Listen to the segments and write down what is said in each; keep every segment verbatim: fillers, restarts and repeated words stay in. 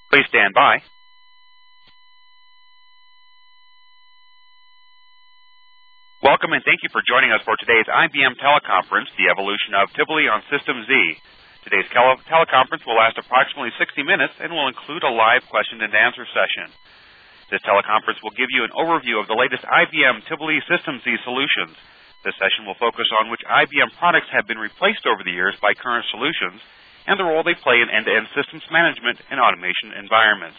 Please stand by. Welcome and thank you for joining us for today's I B M teleconference, The Evolution of Tivoli on System Z. Today's tele- teleconference will last approximately sixty minutes and will include a live question and answer session. This teleconference will give you an overview of the latest I B M Tivoli System Z solutions. This session will focus on which I B M products have been replaced over the years by current solutions and the role they play in end-to-end systems management and automation environments.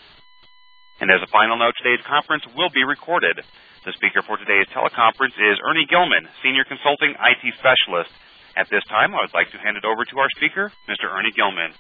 And as a final note, today's conference will be recorded. The speaker for today's teleconference is Ernie Gilman, Senior Consulting I T Specialist. At this time, I would like to hand it over to our speaker, Mister Ernie Gilman.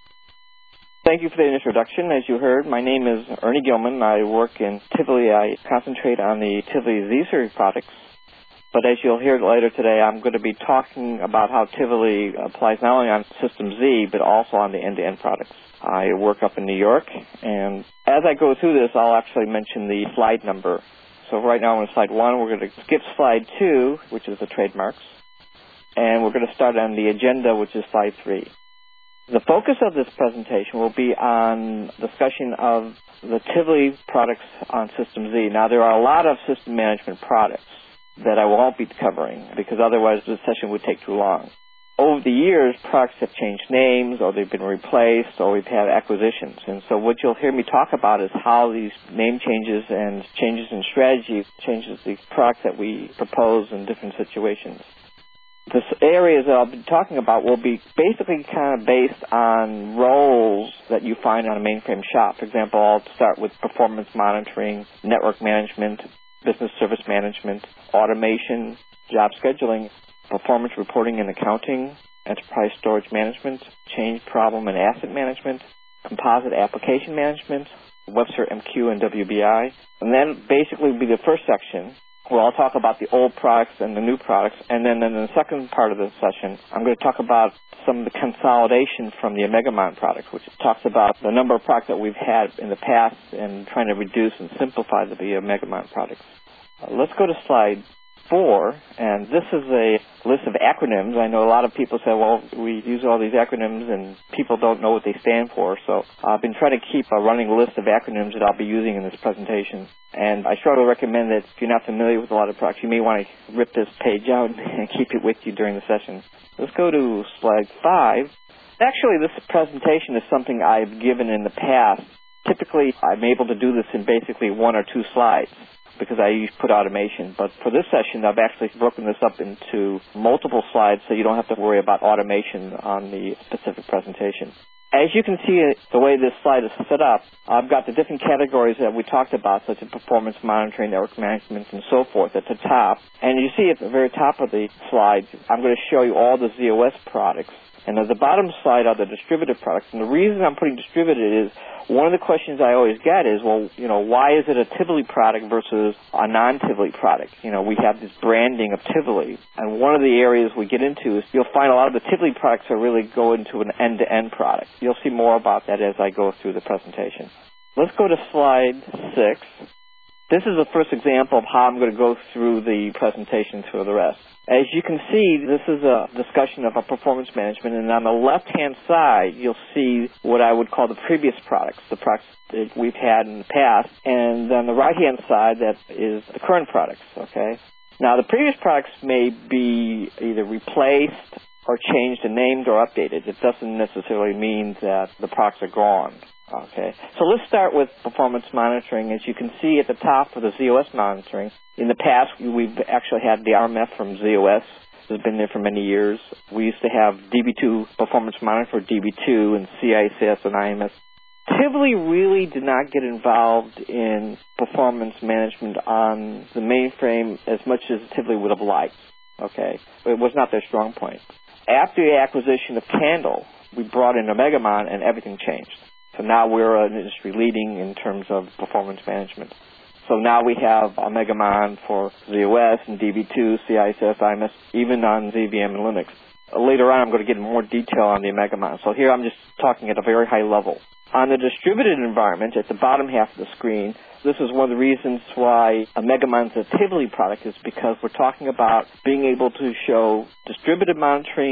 Thank you for the introduction. As you heard, my name is Ernie Gilman. I work in Tivoli. I concentrate on the Tivoli Z-Series products. But as you'll hear later today, I'm going to be talking about how Tivoli applies not only on System Z, but also on the end-to-end products. I work up in New York, and as I go through this, I'll actually mention the slide number. So right now on slide one, we're going to skip slide two, which is the trademarks, and we're going to start on the agenda, which is slide three. The focus of this presentation will be on discussion of the Tivoli products on System Z. Now, there are a lot of system management products that I won't be covering because otherwise the session would take too long. Over the years, products have changed names or they've been replaced or we've had acquisitions. And so what you'll hear me talk about is how these name changes and changes in strategy changes the products that we propose in different situations. The areas that I'll be talking about will be basically kind of based on roles that you find on a mainframe shop. For example, I'll start with performance monitoring, network management, business service management, automation, job scheduling, performance reporting and accounting, enterprise storage management, change problem and asset management, composite application management, Webster M Q and W B I. And then basically will be the first section where I'll talk about the old products and the new products. And then in the second part of the session, I'm going to talk about some of the consolidation from the Omegamon products, which talks about the number of products that we've had in the past and trying to reduce and simplify the Omegamon products. Uh, let's go to slide four, and this is a list of acronyms. I know a lot of people say, well, we use all these acronyms and people don't know what they stand for, so I've been trying to keep a running list of acronyms that I'll be using in this presentation. And I strongly recommend that if you're not familiar with a lot of products, you may want to rip this page out and keep it with you during the session. Let's go to slide five. Actually, this presentation is something I've given in the past. Typically, I'm able to do this in basically one or two slides because I use put automation. But for this session, I've actually broken this up into multiple slides so you don't have to worry about automation on the specific presentation. As you can see, the way this slide is set up, I've got the different categories that we talked about, such as performance monitoring, network management, and so forth at the top. And you see at the very top of the slide, I'm going to show you all the Z O S products. And at the bottom slide are the distributed products. And the reason I'm putting distributed is one of the questions I always get is, well, you know, why is it a Tivoli product versus a non-Tivoli product? You know, we have this branding of Tivoli. And one of the areas we get into is you'll find a lot of the Tivoli products are really go into an end-to-end product. You'll see more about that as I go through the presentation. Let's go to slide six. This is the first example of how I'm going to go through the presentation through the rest. As you can see, this is a discussion of a performance management, and on the left-hand side, you'll see what I would call the previous products, the products that we've had in the past, and on the right-hand side, that is the current products, okay? Now, the previous products may be either replaced or changed and named or updated. It doesn't necessarily mean that the products are gone. Okay, so let's start with performance monitoring. As you can see at the top for the Z O S monitoring, in the past we've actually had the R M F from Z O S. It's been there for many years. We used to have D B two performance monitor for D B two and C I S and I M S. Tivoli really did not get involved in performance management on the mainframe as much as Tivoli would have liked. Okay, it was not their strong point. After the acquisition of Candle, we brought in Omegamon and everything changed. So now we're an industry leading in terms of performance management. So now we have Omegamon for Z O S and D B two, C I S, I M S, even on Z V M and Linux. Later on, I'm going to get in more detail on the Omegamon. So here I'm just talking at a very high level. On the distributed environment, at the bottom half of the screen, this is one of the reasons why Omegamon's a Tivoli product is because we're talking about being able to show distributed monitoring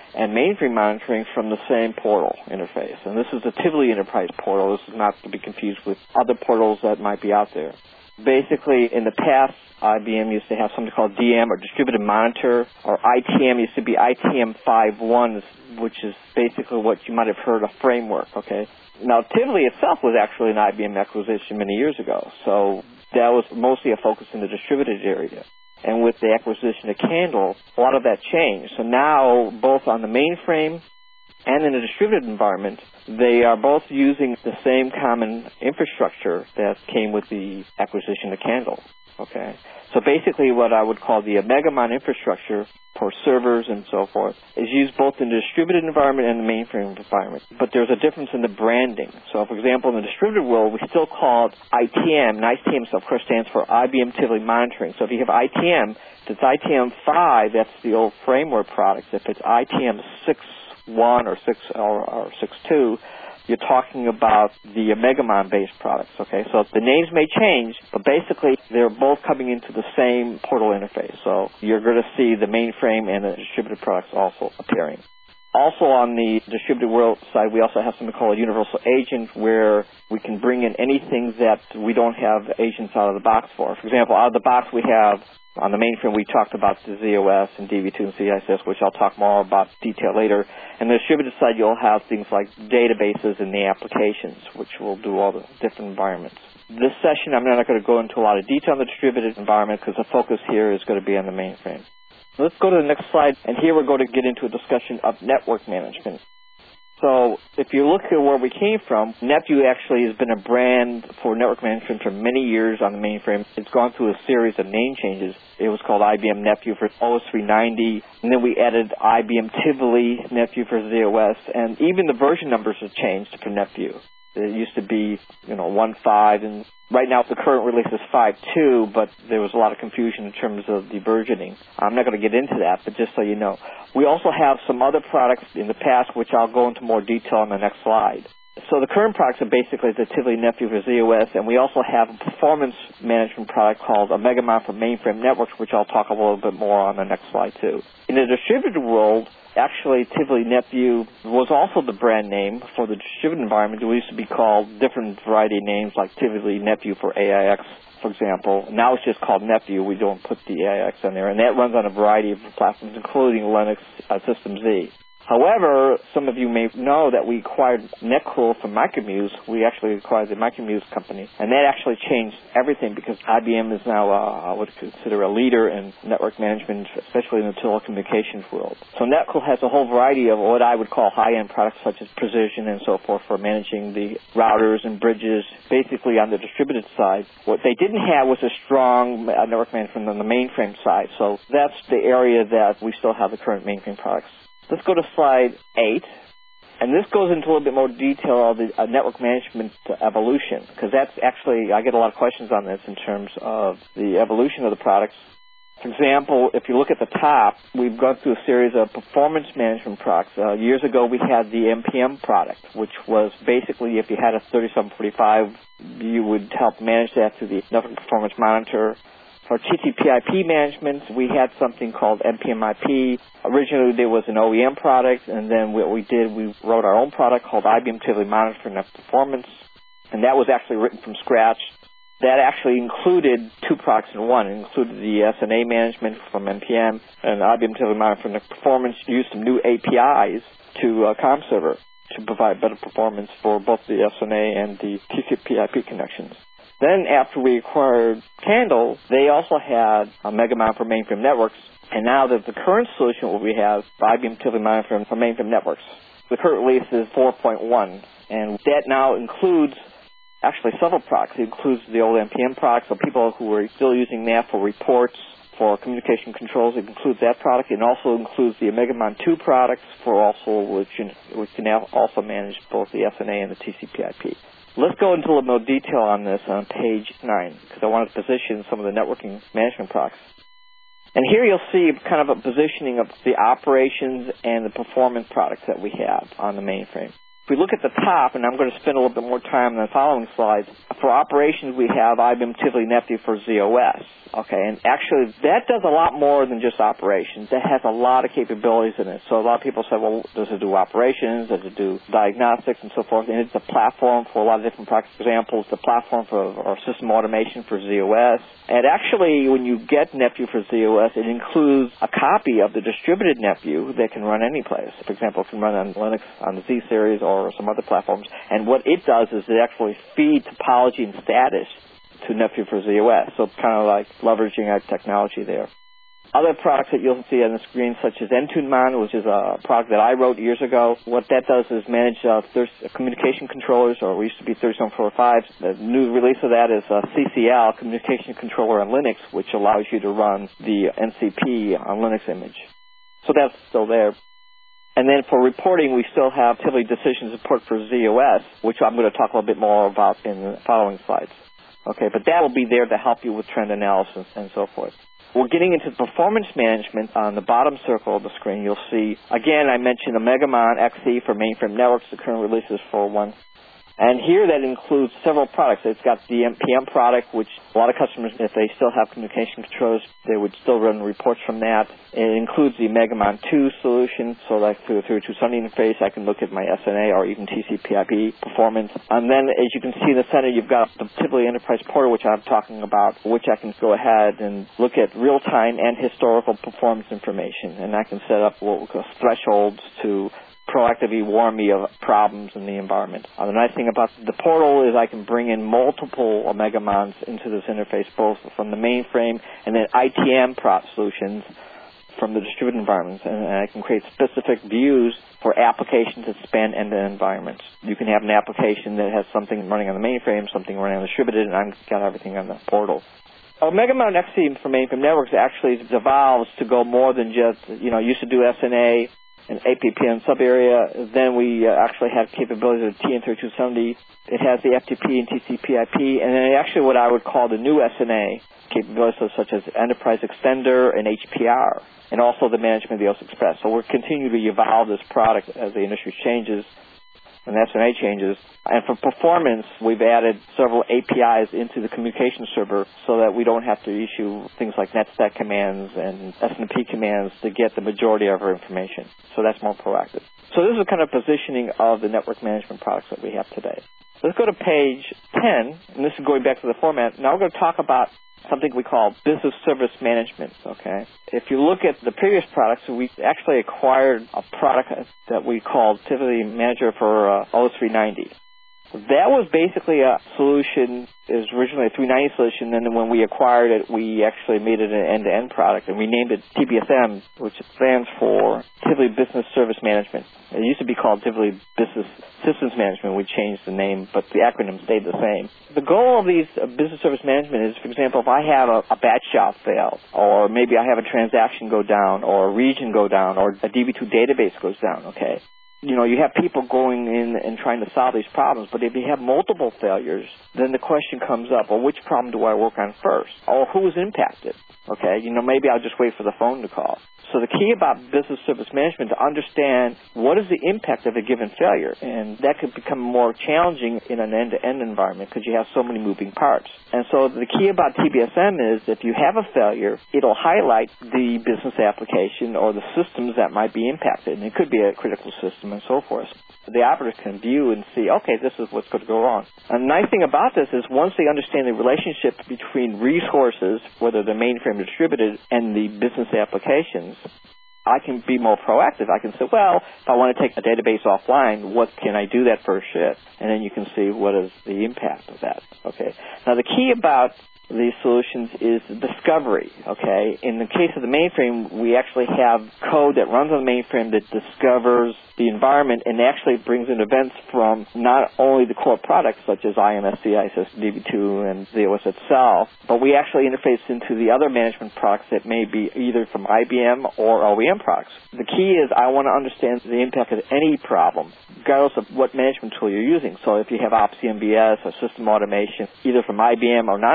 and mainframe monitoring from the same portal interface. And this is the Tivoli Enterprise portal. This is not to be confused with other portals that might be out there. Basically, in the past, I B M used to have something called D M, or Distributed Monitor, or I T M used to be I T M five point one, which is basically what you might have heard, a framework, okay? Now, Tivoli itself was actually an I B M acquisition many years ago, so that was mostly a focus in the distributed area. And with the acquisition of Candle, a lot of that changed. So now, both on the mainframe and in a distributed environment, they are both using the same common infrastructure that came with the acquisition of Candle. Okay, so basically what I would call the Omegamon infrastructure for servers and so forth is used both in the distributed environment and the mainframe environment. But there's a difference in the branding. So, for example, in the distributed world, we still call it I T M, and I T M, of course, stands for I B M Tivoli Monitoring. So if you have I T M, if it's I T M five, that's the old framework product. If it's I T M six point one or six or, or six point two, you're talking about the Omegamon-based products, okay? So the names may change, but basically they're both coming into the same portal interface. So you're going to see the mainframe and the distributed products also appearing. Also on the distributed world side, we also have something called a universal agent, where we can bring in anything that we don't have agents out of the box for. For example, out of the box we have, on the mainframe, we talked about the Z O S and D B two and C I S S, which I'll talk more about detail later. And the distributed side, you'll have things like databases and the applications, which will do all the different environments. This session, I'm not going to go into a lot of detail on the distributed environment because the focus here is going to be on the mainframe. Let's go to the next slide, and here we're going to get into a discussion of network management. So if you look at where we came from, Nepview actually has been a brand for network management for many years on the mainframe. It's gone through a series of name changes. It was called I B M Nepview for O S three ninety, and then we added I B M Tivoli Nepview for Z O S, and even the version numbers have changed for Nepview. It used to be, you know, one point five, and right now the current release is five point two, but there was a lot of confusion in terms of the versioning. I'm not going to get into that, but just so you know. We also have some other products in the past, which I'll go into more detail on the next slide. So the current products are basically the Tivoli Nepview for Z O S, and we also have a performance management product called Omegamon for Mainframe Networks, which I'll talk a little bit more on the next slide too. In the distributed world, actually, Tivoli Nepview was also the brand name for the distributed environment. It used to be called different variety of names, like Tivoli Nepview for A I X, for example. Now it's just called Nepview. We don't put the A I X in there, and that runs on a variety of platforms, including Linux uh, System Z. However, some of you may know that we acquired NetCool from Micromuse. We actually acquired the Micromuse company, and that actually changed everything because I B M is now, uh, I would consider, a leader in network management, especially in the telecommunications world. So NetCool has a whole variety of what I would call high-end products such as Precision and so forth for managing the routers and bridges, basically on the distributed side. What they didn't have was a strong uh, network management on the mainframe side, so that's the area that we still have the current mainframe products. Let's go to slide eight, and this goes into a little bit more detail of the uh, network management uh, evolution, because that's actually, I get a lot of questions on this in terms of the evolution of the products. For example, if you look at the top, we've gone through a series of performance management products. Uh, years ago, we had the M P M product, which was basically if you had a thirty-seven forty-five, you would help manage that through the Network Performance Monitor. For T T P I P management, we had something called N P M I P. Originally, there was an O E M product, and then what we did, we wrote our own product called I B M Tivoli Monitor for Network Performance, and that was actually written from scratch. That actually included two products in one. It included the S N A management from N P M, and I B M Tivoli Monitor for Network Performance used some new A P Is to uh, ComServer to provide better performance for both the S N A and the T C P I P connections. Then after we acquired Candle, they also had Omegamon for Mainframe Networks, and now that the current solution what we have, I B M Tivoli Monitor for Mainframe Networks. The current release is four point one, and that now includes actually several products. It includes the old N P M products, so people who are still using that for reports, for communication controls, it includes that product. It also includes the Omegamon two products for also, which, which can now also manage both the S N A and the T C P I P. Let's go into a little more detail on this on page nine, because I want to position some of the networking management products. And here you'll see kind of a positioning of the operations and the performance products that we have on the mainframe. If we look at the top, and I'm going to spend a little bit more time in the following slides, for operations we have I B M Tivoli Neptune for Z O S. Okay, and actually that does a lot more than just operations. That has a lot of capabilities in it. So a lot of people say, well, does it do operations? Does it do diagnostics and so forth? And it's a platform for a lot of different products. For example, it's a platform for our system automation for Z O S. And actually, when you get Neptune for Z O S, it includes a copy of the distributed Neptune that can run any place. For example, it can run on Linux, on the Z series, or some other platforms. And what it does is it actually feeds topology and status to Neptune for Z O S. So it's kind of like leveraging our technology there. Other products that you'll see on the screen, such as NTuneMon, which is a product that I wrote years ago. What that does is manage uh, thir- communication controllers, or we used to be thirty-seven forty-five. The new release of that is uh, C C L, Communication Controller on Linux, which allows you to run the N C P on Linux image. So that's still there. And then for reporting, we still have Tivoli Decision Support for Z O S, which I'm going to talk a little bit more about in the following slides. Okay, but that will be there to help you with trend analysis and so forth. We're getting into performance management. On the bottom circle of the screen, you'll see, again, I mentioned the Megamon X E for mainframe networks. The current release is four point one. And here that includes several products. It's got the M P M product, which a lot of customers, if they still have communication controllers, they would still run reports from that. It includes the Megamon two solution, so like through, through a two seventy interface, I can look at my S N A or even T C P I P performance. And then, as you can see in the center, you've got the Tivoli Enterprise Portal, which I'm talking about, which I can go ahead and look at real-time and historical performance information. And I can set up what we call thresholds to proactively warn me of problems in the environment. Uh, the nice thing about the portal is I can bring in multiple Megamons into this interface, both from the mainframe and then I T M prop solutions from the distributed environments. And I can create specific views for applications that span end-to-end environments. You can have an application that has something running on the mainframe, something running on the distributed, and I've got everything on the portal. Oh, Megamon X E for mainframe networks actually evolves to go more than just, you know, used to do S N A and A P P N sub-area. Then we uh, actually have capabilities of T N thirty-two seventy. It has the F T P and T C P I P, and then actually what I would call the new S N A capabilities such as Enterprise Extender and H P R, and also the management of the O S Express. So we're continuing to evolve this product as the industry changes and the S N A changes. And for performance, we've added several A P Is into the communication server so that we don't have to issue things like NetStat commands and S N P commands to get the majority of our information. So that's more proactive. So this is the kind of positioning of the network management products that we have today. Let's go to page ten, and this is going back to the format. Now we're going to talk about something we call business service management, okay? If you look at the previous products, we actually acquired a product that we called Tivoli Manager for uh, O three ninety. That was basically a solution, it was originally a three ninety solution, and then when we acquired it, we actually made it an end-to-end product, and we named it T B S M, which stands for Tivoli Business Service Management. It used to be called Tivoli Business Systems Management. We changed the name, but the acronym stayed the same. The goal of these uh, business service management is, for example, if I have a, a batch job fail, or maybe I have a transaction go down, or a region go down, or a D B two database goes down, okay? You know, you have people going in and trying to solve these problems, but if you have multiple failures, then the question comes up, well, which problem do I work on first? Or who is impacted? Okay, you know, maybe I'll just wait for the phone to call. So the key about business service management is to understand what is the impact of a given failure, and that could become more challenging in an end-to-end environment because you have so many moving parts. And so the key about T B S M is if you have a failure, it'll highlight the business application or the systems that might be impacted, and it could be a critical system and so forth. The operator can view and see, okay, this is what's going to go wrong. And the nice thing about this is once they understand the relationship between resources, whether they're mainframe distributed, and the business applications, I can be more proactive. I can say, well, if I want to take a database offline, what can I do that first shift? And then you can see what is the impact of that. Okay. Now, the key about these solutions is discovery, okay? In the case of the mainframe, we actually have code that runs on the mainframe that discovers the environment and actually brings in events from not only the core products such as I M S C, I S S, D B two, and Z O S itself, but we actually interface into the other management products that may be either from I B M or O E M products. The key is I want to understand the impact of any problem, regardless of what management tool you're using. So if you have Ops C M B S or system automation, either from I B M or non I B M,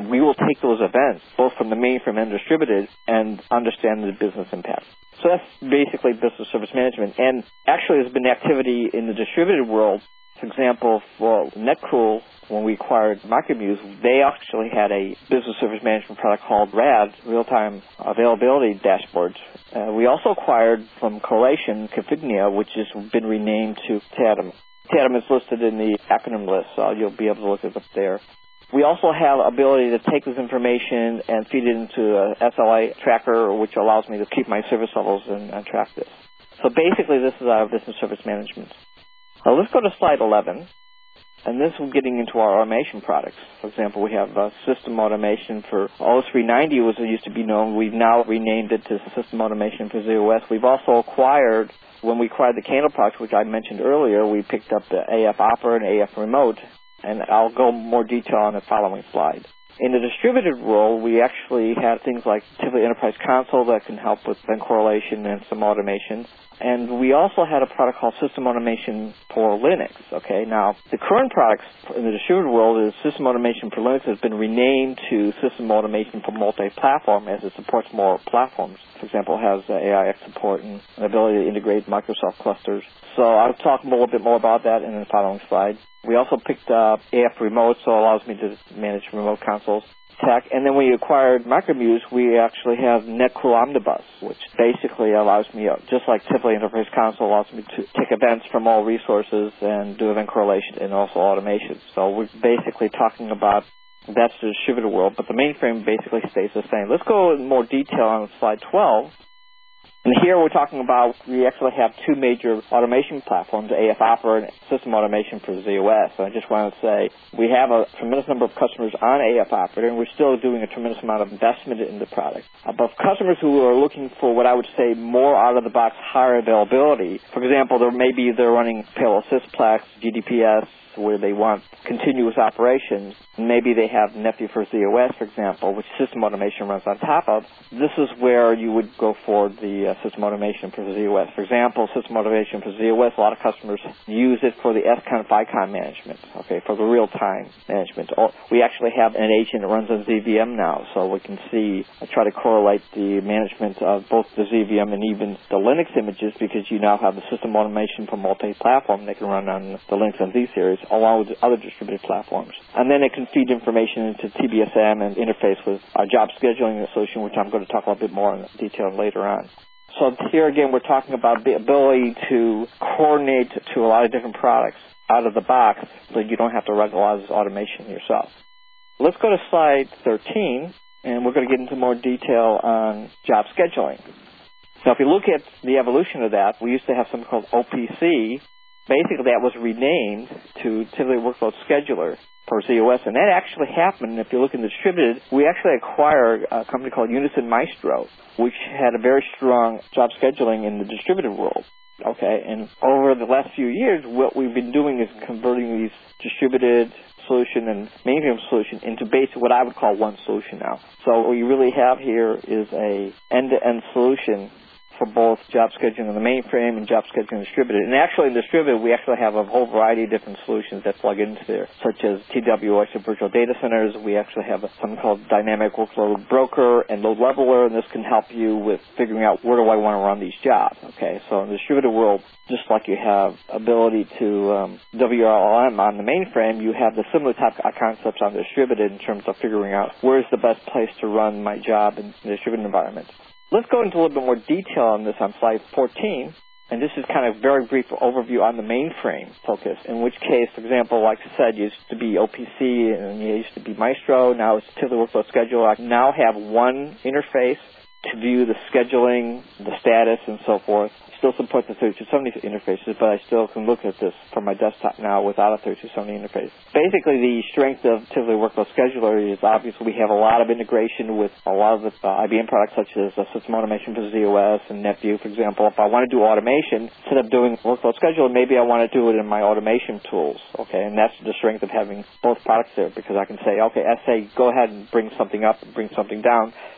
and we will take those events, both from the mainframe and distributed, and understand the business impact. So that's basically business service management. And actually, there's been activity in the distributed world. For example, for NetCool, when we acquired Micromuse, they actually had a business service management product called R A D, Real-Time Availability Dashboards. Uh, we also acquired from Correlation, Confignia, which has been renamed to Tatum. Tatum is listed in the acronym list, so you'll be able to look it up there. We also have ability to take this information and feed it into a S L A tracker, which allows me to keep my service levels and, and track this. So basically, this is our business service management. Now let's go to slide eleven, and this is getting into our automation products. For example, we have uh, system automation for O S three ninety, was it used to be known. We've now renamed it to system automation for Z O S. We've also acquired, when we acquired the Candle products, which I mentioned earlier, we picked up the A F Opera and A F Remote, and I'll go more detail on the following slide. In the distributed world, we actually have things like Tivoli Enterprise Console that can help with event correlation and some automation. And we also had a product called System Automation for Linux. Okay, now the current products in the distributed world is System Automation for Linux has been renamed to System Automation for Multi-Platform as it supports more platforms. For example, it has uh, A I X support and an ability to integrate Microsoft clusters. So I'll talk a little bit more about that in the following slide. We also picked up A F Remote, so it allows me to manage remote consoles. Tech. And then when we acquired Micromuse, we actually have NetCool Omnibus, which basically allows me, just like Tivoli Enterprise Console, allows me to take events from all resources and do event correlation and also automation. So we're basically talking about that's the distributed world, but the mainframe basically stays the same. Let's go in more detail on slide twelve. And here we're talking about, we actually have two major automation platforms, A F Opera and System Automation for Z O S. And I just want to say we have a tremendous number of customers on A F Opera, and we're still doing a tremendous amount of investment in the product. Uh, but customers who are looking for what I would say more out-of-the-box higher availability, for example, there maybe they're running Payload Sysplex, G D P S, where they want continuous operations. Maybe they have Neptune for Z O S, for example, which System Automation runs on top of. This is where you would go for the uh, System Automation for Z O S. For example, System Automation for Z O S, a lot of customers use it for the S CON, FICON management, okay, for the real-time management. Or we actually have an agent that runs on Z V M now, so we can see, I try to correlate the management of both the Z V M and even the Linux images, because you now have the System Automation for multi-platform that can run on the Linux and Z-Series, along with other distributed platforms. And then it can feed information into T B S M and interface with our job scheduling solution, which I'm going to talk a little bit more in detail later on. So here again, we're talking about the ability to coordinate to a lot of different products out of the box so you don't have to run a lot of this automation yourself. Let's go to slide thirteen, and we're going to get into more detail on job scheduling. Now, if you look at the evolution of that, we used to have something called O P C. Basically, that was renamed to Tivoli Workload Scheduler for Z O S, and that actually happened. If you look in the distributed, we actually acquired a company called Unison Maestro, which had a very strong job scheduling in the distributed world. Okay, and over the last few years, what we've been doing is converting these distributed solution and mainframe solution into basically what I would call one solution now. So what you really have here is a end-to-end solution for both job scheduling on the mainframe and job scheduling distributed. And actually in distributed, we actually have a whole variety of different solutions that plug into there, such as T W S or virtual data centers. We actually have something called Dynamic Workload Broker and Load Leveler, and this can help you with figuring out where do I want to run these jobs. Okay, so in the distributed world, just like you have ability to um, W R L M on the mainframe, you have the similar type of concepts on the distributed in terms of figuring out where's the best place to run my job in the distributed environment. Let's go into a little bit more detail on this on slide fourteen, and this is kind of a very brief overview on the mainframe focus, in which case, for example, like I said, it used to be O P C and it used to be Maestro, now it's Tivoli Workload Scheduler. I now have one interface to view the scheduling, the status, and so forth. I still support the thirty-two seventy interfaces, but I still can look at this from my desktop now without a thirty-two seventy interface. Basically, the strength of Tivoli Workload Scheduler is obviously we have a lot of integration with a lot of the uh, I B M products, such as uh, System Automation for Z O S and NetView, for example. If I want to do automation, instead of doing Workload Scheduler, maybe I want to do it in my automation tools, okay? And that's the strength of having both products there, because I can say, okay, S A, go ahead and bring something up and bring something down.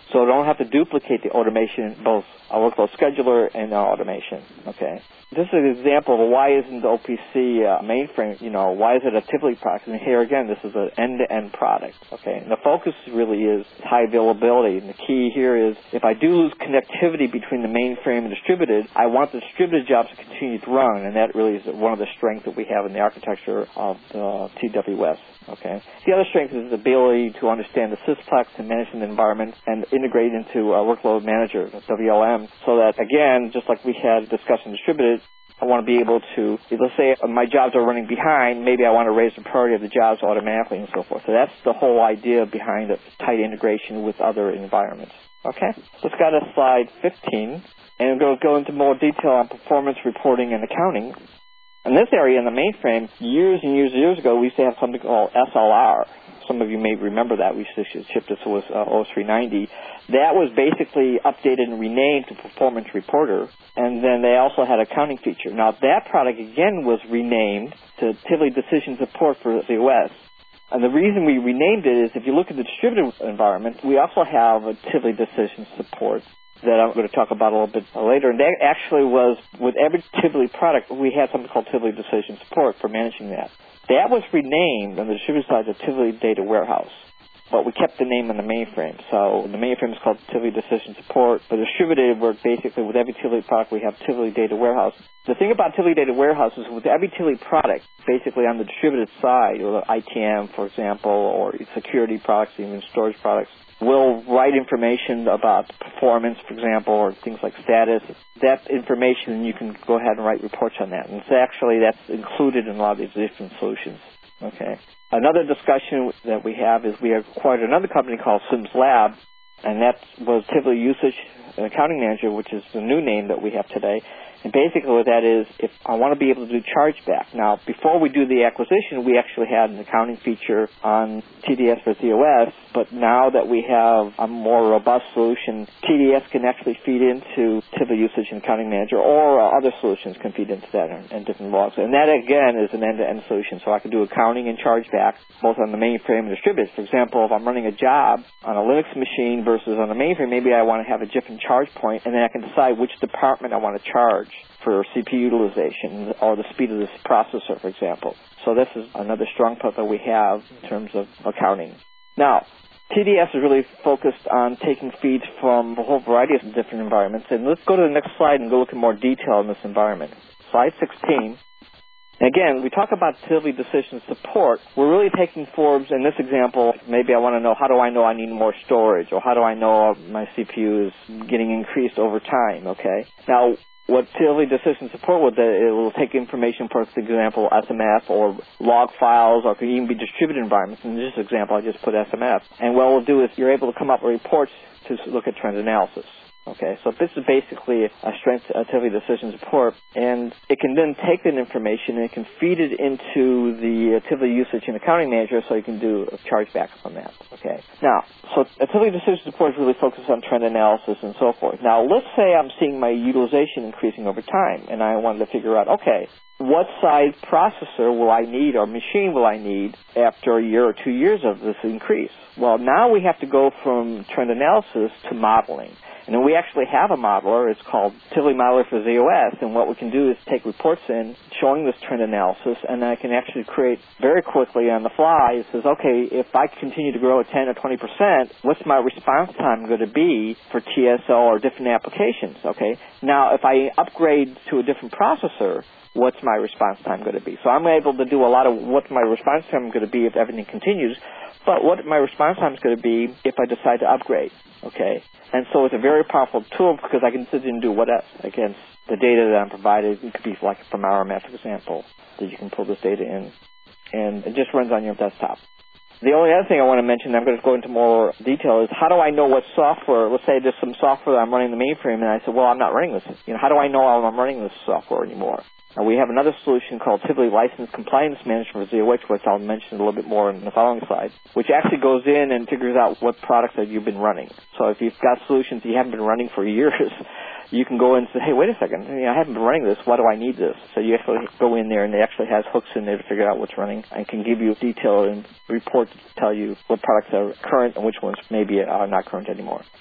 so I don't have to duplicate the automation, both a workload scheduler and our automation. Okay. This is an example of why isn't the O P C uh, mainframe, you know, why is it a Tivoli product? And here again, this is an end-to-end product. Okay. And the focus really is high availability. And the key here is if I do lose connectivity between the mainframe and distributed, I want the distributed jobs to continue to run. And that really is one of the strengths that we have in the architecture of the T W S. Okay. The other strength is the ability to understand the sysplex and management environment and integrate into a workload manager, W L M, so that, again, just like we had discussed in distributed, I want to be able to, let's say my jobs are running behind, maybe I want to raise the priority of the jobs automatically and so forth. So that's the whole idea behind the tight integration with other environments. Okay? Let's go to slide fifteen, and we'll go into more detail on performance reporting and accounting. In this area, in the mainframe, years and years and years ago, we used to have something called S L R. Some of you may remember that. We used to ship this with uh, O S three ninety. That was basically updated and renamed to Performance Reporter, and then they also had an accounting feature. Now, that product, again, was renamed to Tivoli Decision Support for Z O S. And the reason we renamed it is if you look at the distributed environment, we also have a Tivoli Decision Support that I'm going to talk about a little bit later. And that actually was, with every Tivoli product, we had something called Tivoli Decision Support for managing that. That was renamed on the distributed side to Tivoli Data Warehouse, but we kept the name on the mainframe. So the mainframe is called Tivoli Decision Support, but distributed work basically with every Tivoli product we have Tivoli Data Warehouse. The thing about Tivoli Data Warehouse is with every Tivoli product, basically on the distributed side, or the I T M, for example, or security products, even storage products, we'll write information about performance, for example, or things like status. That information, you can go ahead and write reports on that. And it's actually, that's included in a lot of these different solutions. Okay. Another discussion that we have is we acquired another company called Sims Lab, and that was Tivoli Usage Accounting Manager, which is the new name that we have today. And basically what that is, if I want to be able to do chargeback. Now, before we do the acquisition, we actually had an accounting feature on T D S for Z O S, but now that we have a more robust solution, T D S can actually feed into Tivoli Usage and Accounting Manager, or uh, other solutions can feed into that and, and different logs. And that, again, is an end-to-end solution. So I can do accounting and chargeback, both on the mainframe and distributed. For example, if I'm running a job on a Linux machine versus on a mainframe, maybe I want to have a different charge point, and then I can decide which department I want to charge for C P U utilization or the speed of this processor, for example. So this is another strong point that we have in terms of accounting. Now, T D S is really focused on taking feeds from a whole variety of different environments. And let's go to the next slide and go look at more detail in this environment. Slide sixteen. Again, we talk about Tivoli Decision Support. We're really taking forms, in this example, maybe I want to know how do I know I need more storage, or how do I know my C P U is getting increased over time, okay? Now, what Tivoli Decision Support will do, it will take information, for example, S M F or log files, or it could even be distributed environments. In this example, I just put S M F. And what we'll do is you're able to come up with reports to look at trend analysis. Okay, so this is basically a strength of Tivoli Decision Support, and it can then take that information and it can feed it into the Tivoli Usage and Accounting Manager so you can do a chargeback on that. Okay, now, so Tivoli Decision Support is really focused on trend analysis and so forth. Now, let's say I'm seeing my utilization increasing over time, and I wanted to figure out, okay, what size processor will I need or machine will I need after a year or two years of this increase? Well, now we have to go from trend analysis to modeling. And then we actually have a modeler. It's called Tivoli Modeler for Z O S. And what we can do is take reports in showing this trend analysis, and then I can actually create very quickly on the fly. It says, okay, if I continue to grow at ten or twenty percent, what's my response time going to be for T S O or different applications? Okay. Now, if I upgrade to a different processor, what's my response time going to be? So I'm able to do a lot of what's my response time going to be if everything continues, but what my response time is going to be if I decide to upgrade, okay? And so it's a very powerful tool because I can sit and do what else against the data that I'm provided. It could be like from R M F, for example, that you can pull this data in, and it just runs on your desktop. The only other thing I want to mention, I'm going to go into more detail, is how do I know what software, let's say there's some software that I'm running in the mainframe, and I said, well, I'm not running this. You know, how do I know I'm running this software anymore? Now, we have another solution called Tivoli License Compliance Management for Z O H, which I'll mention a little bit more in the following slide, which actually goes in and figures out what products that you've been running. So if you've got solutions you haven't been running for years, you can go in and say, hey, wait a second, I haven't been running this. Why do I need this? So you actually go in there, and it actually has hooks in there to figure out what's running and can give you detail and reports to tell you what products are current and which ones maybe are not current anymore.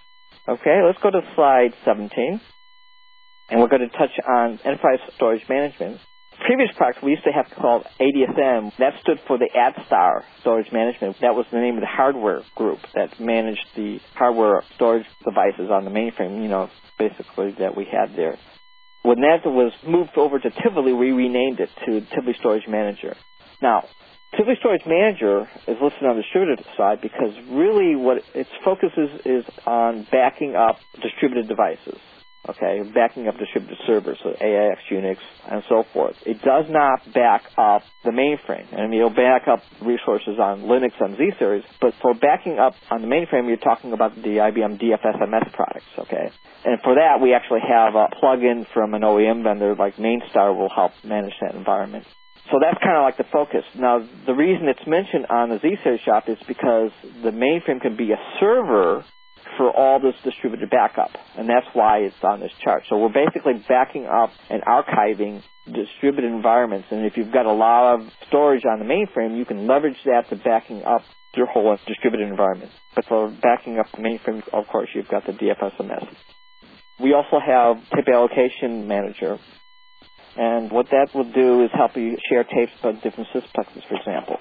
Okay, let's go to slide seventeen. And we're going to touch on enterprise storage management. Previous products we used to have called A D S M. That stood for the AdStar Storage Management. That was the name of the hardware group that managed the hardware storage devices on the mainframe, you know, basically that we had there. When that was moved over to Tivoli, we renamed it to Tivoli Storage Manager. Now, Tivoli Storage Manager is listed on the distributed side because really what its focus is, is on backing up distributed devices. Okay, backing up distributed servers, so A I X, Unix, and so forth. It does not back up the mainframe. And you'll back up resources on Linux and Z-Series, but for backing up on the mainframe, you're talking about the I B M D F S M S products, okay? And for that, we actually have a plug-in from an O E M vendor like Mainstar will help manage that environment. So that's kind of like the focus. Now, the reason it's mentioned on the Z-Series shop is because the mainframe can be a server for all this distributed backup, and that's why it's on this chart. So we're basically backing up and archiving distributed environments, and if you've got a lot of storage on the mainframe, you can leverage that to backing up your whole distributed environment. But for backing up the mainframe, of course, you've got the D F S M S. We also have Tape Allocation Manager, and what that will do is help you share tapes on different sysplexes, for example.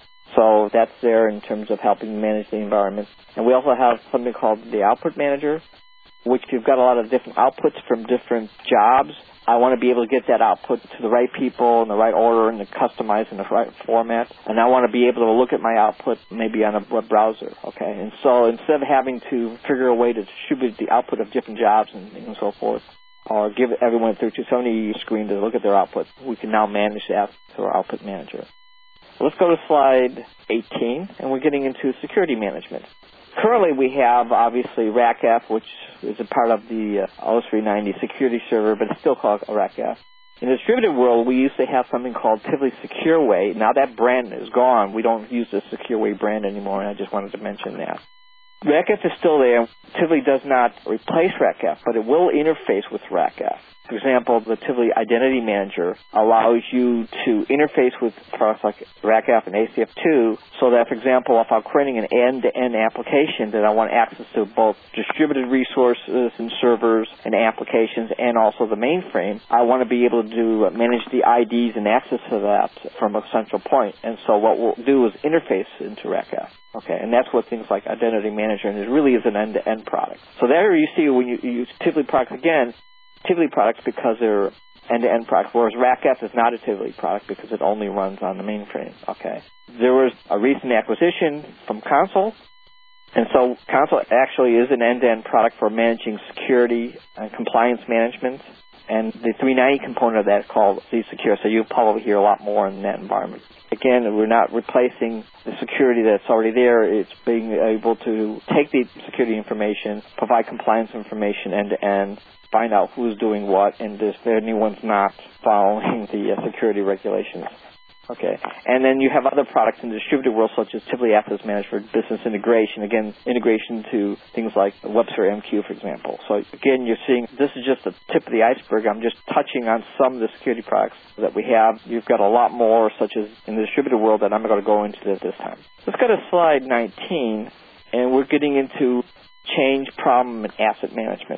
So that's there in terms of helping manage the environment. And we also have something called the Output Manager, which you've got a lot of different outputs from different jobs. I want to be able to get that output to the right people in the right order and to customize in the right format. And I want to be able to look at my output maybe on a web browser, okay? And so instead of having to figure a way to distribute the output of different jobs and, and so forth, or give everyone through to Sony screen to look at their output, we can now manage that through our Output Manager. Let's go to slide eighteen, and we're getting into security management. Currently, we have, obviously, RACF, which is a part of the uh, O S three ninety security server, but it's still called RACF. In the distributed world, we used to have something called Tivoli SecureWay. Now that brand is gone. We don't use the SecureWay brand anymore, and I just wanted to mention that. RACF is still there. Tivoli does not replace RACF, but it will interface with RACF. For example, the Tivoli Identity Manager allows you to interface with products like RACF and A C F two so that, for example, if I'm creating an end-to-end application that I want access to both distributed resources and servers and applications and also the mainframe, I want to be able to manage the I Ds and access to that from a central point. And so what we'll do is interface into RACF. Okay, and that's what things like Identity Manager, and it really is an end-to-end product. So there you see when you use Tivoli products, again, Tivoli products because they're end-to-end products, whereas RACF is not a Tivoli product because it only runs on the mainframe. Okay. There was a recent acquisition from Console, and so Console actually is an end-to-end product for managing security and compliance management, and the three ninety component of that is called Z-Secure, so you'll probably hear a lot more in that environment. Again, we're not replacing the security that's already there. It's being able to take the security information, provide compliance information end-to-end, find out who's doing what, and if anyone's not following the uh, security regulations. Okay. And then you have other products in the distributed world, such as Tivoli Access Management for business integration. Again, integration to things like WebSphere M Q, for example. So again, you're seeing this is just the tip of the iceberg. I'm just touching on some of the security products that we have. You've got a lot more, such as in the distributed world, that I'm not going to go into at this time. Let's go to slide nineteen, and we're getting into change, problem, and asset management.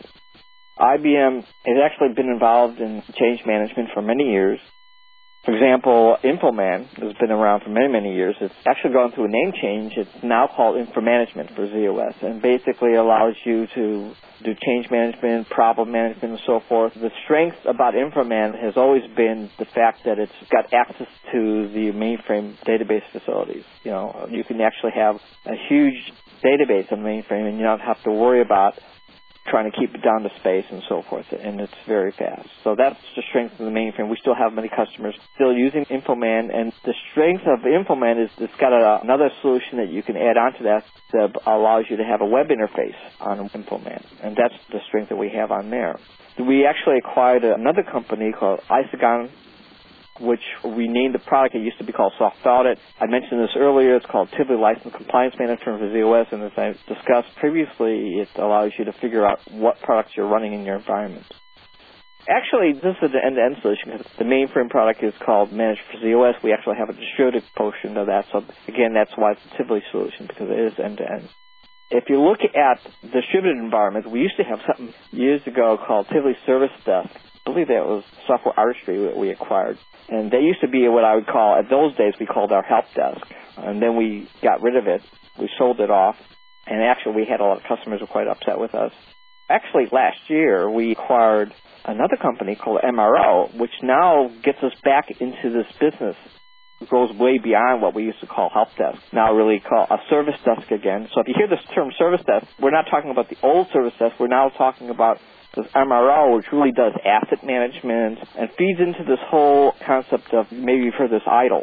I B M has actually been involved in change management for many years. For example, Infoman has been around for many, many years. It's actually gone through a name change. It's now called InfoManagement for Z O S, and basically allows you to do change management, problem management, and so forth. The strength about Infoman has always been the fact that it's got access to the mainframe database facilities. You know, you can actually have a huge database on the mainframe, and you don't have to worry about trying to keep it down to space and so forth, and it's very fast. So that's the strength of the mainframe. We still have many customers still using Infoman, and the strength of Infoman is it's got a, another solution that you can add onto that that allows you to have a web interface on Infoman, and that's the strength that we have on there. We actually acquired another company called Isogon, which we named the product. It used to be called Soft Audit. I mentioned this earlier. It's called Tivoli License Compliance Management for Z O S, and as I discussed previously, it allows you to figure out what products you're running in your environment. Actually, this is an end-to-end solution because the mainframe product is called Managed for Z O S. We actually have a distributed portion of that. So, again, that's why it's a Tivoli solution, because it is end-to-end. If you look at distributed environments, we used to have something years ago called Tivoli Service Desk. I believe that was Software Artistry that we acquired. And they used to be what I would call, at those days, we called our help desk. And then we got rid of it. We sold it off. And actually, we had a lot of customers who were quite upset with us. Actually, last year, we acquired another company called M R O, which now gets us back into this business. It goes way beyond what we used to call help desk, now really call a service desk again. So if you hear this term service desk, we're not talking about the old service desk. We're now talking about this M R O, which really does asset management and feeds into this whole concept of, maybe you've heard this IDLE,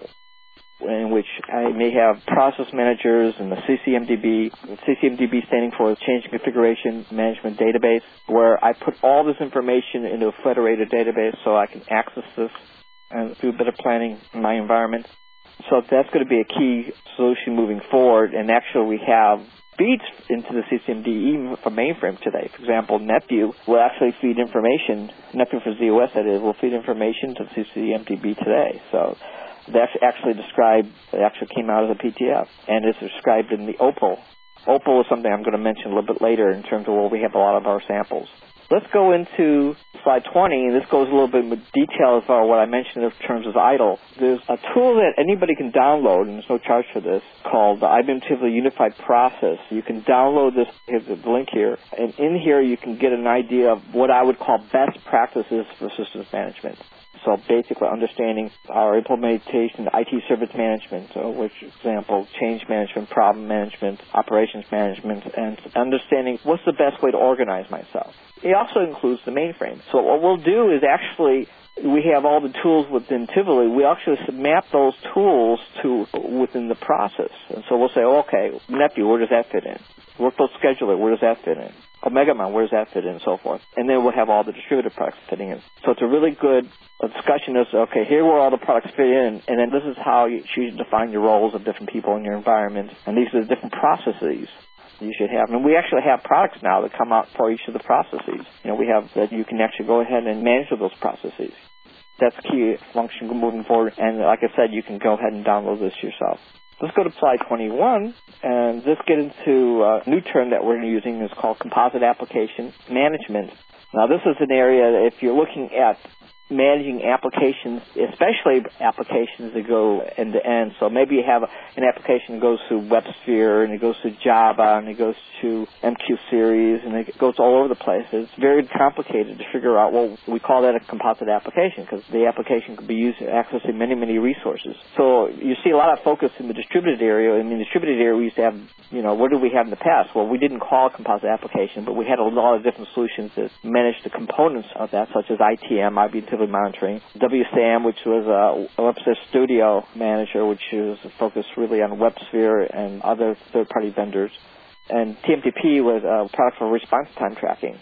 in which I may have process managers and the C C M D B, C C M D B standing for Change Configuration Management Database, where I put all this information into a federated database so I can access this and do a bit of planning in my environment. So that's going to be a key solution moving forward. And actually we have feeds into the C C M D even for mainframe today. For example, NetView will actually feed information, NetView for Z O S that is, will feed information to C C M D B today. So that's actually described, it actually came out as a P T F, and it's described in the Opal. Opal is something I'm going to mention a little bit later in terms of where we have a lot of our samples. Let's go into slide twenty, and this goes a little bit more detail about what I mentioned in terms of IDLE. There's a tool that anybody can download, and there's no charge for this, called the I B M Tivoli Unified Process. You can download this, here's the link here, and in here you can get an idea of what I would call best practices for systems management. So basically understanding our implementation, I T service management, so which example, change management, problem management, operations management, and understanding what's the best way to organize myself. It also includes the mainframe. So what we'll do is actually, we have all the tools within Tivoli. We actually map those tools to within the process. And so we'll say, okay, NetView, where does that fit in? Workflow Scheduler, where does that fit in? OmegaMon, where does that fit in, and so forth. And then we'll have all the distributed products fitting in. So it's a really good discussion of, okay, here where all the products fit in, and then this is how you should define your roles of different people in your environment, and these are the different processes you should have. And we actually have products now that come out for each of the processes. You know, we have that you can actually go ahead and manage those processes. That's a key function moving forward, and like I said, you can go ahead and download this yourself. Let's go to slide twenty-one, and let's get into a new term that we're using. It's called Composite Application Management. Now, this is an area that if you're looking at managing applications, especially applications that go end-to-end. So maybe you have an application that goes through WebSphere, and it goes through Java, and it goes to M Q series, and it goes all over the place. It's very complicated to figure out, well, we call that a composite application because the application could be used to accessing many, many resources. So you see a lot of focus in the distributed area. In the distributed area, we used to have, you know, what did we have in the past? Well, we didn't call it composite application, but we had a lot of different solutions that managed the components of that, such as I T M, I B M Tivoli Monitoring, W S A M, which was a WebSphere Studio Manager, which is focused really on WebSphere and other third-party vendors, and T M T P was a product for response time tracking.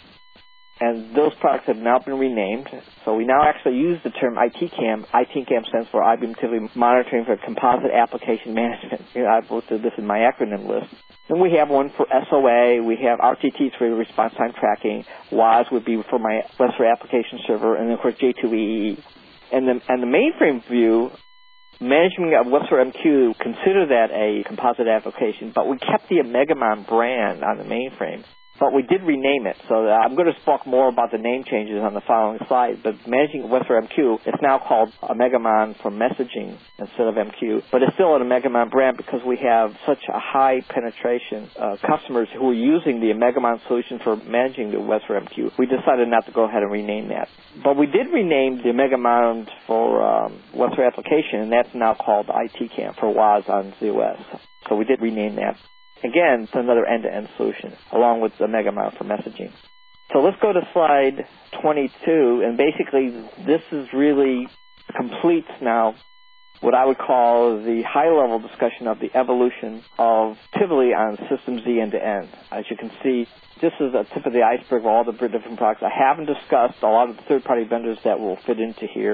And those products have now been renamed, so we now actually use the term I T CAM. I T CAM stands for I B M Tivoli Monitoring for Composite Application Management. You know, I've listed this in my acronym list. Then we have one for S O A. We have R T T for response time tracking. W A S would be for my WebSphere application server, and then of course J two E E. And the and the mainframe view, management of WebSphere M Q, consider that a composite application, but we kept the OmegaMon brand on the mainframe. But we did rename it, so I'm going to talk more about the name changes on the following slide. But managing WebSphere M Q, it's now called OmegaMon for messaging instead of M Q. But it's still an OmegaMon brand because we have such a high penetration of customers who are using the OmegaMon solution for managing the WebSphere M Q. We decided not to go ahead and rename that. But we did rename the OmegaMon for um, WebSphere application, and that's now called I T CAM for W A S on Z O S. So we did rename that. Again, it's another end-to-end solution, along with the OmegaMon for messaging. So let's go to slide twenty-two, and basically this is really completes now what I would call the high-level discussion of the evolution of Tivoli on System Z end-to-end. As you can see, this is a tip of the iceberg of all the different products. I haven't discussed a lot of the third-party vendors that will fit into here.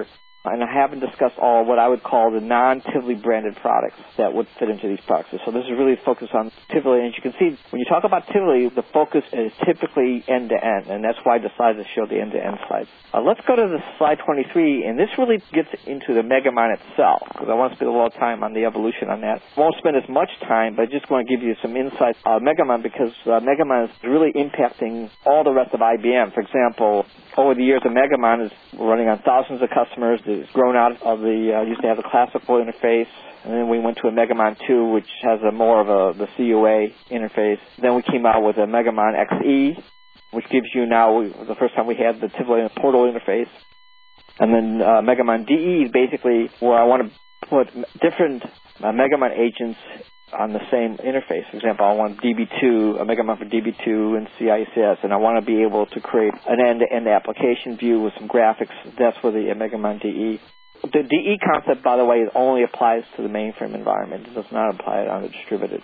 and I haven't discussed all what I would call the non-Tivoli branded products that would fit into these products. So this is really focused on Tivoli. And as you can see, when you talk about Tivoli, the focus is typically end-to-end, and that's why I decided to show the end-to-end slides. Uh, let's go to the slide twenty-three, and this really gets into the Megamon itself, because I want to spend a little time on the evolution on that. I won't spend as much time, but I just want to give you some insights on Megamon, because uh, Megamon is really impacting all the rest of I B M. For example, over the years, the Megamon is running on thousands of customers. It's grown out of the, uh, used to have the classical interface, and then we went to a Megamon two, which has a more of a, the C U A interface. Then we came out with a Megamon X E, which gives you now, the first time we had the Tivoli portal interface. And then uh, Megamon D E is basically where I want to put different uh, Megamon agents on the same interface. For example, I want D B two, a Megamon for D B two and C I C S, and I want to be able to create an end-to-end application view with some graphics. That's for the Megamon D E. The D E concept, by the way, only applies to the mainframe environment. It does not apply on the distributed.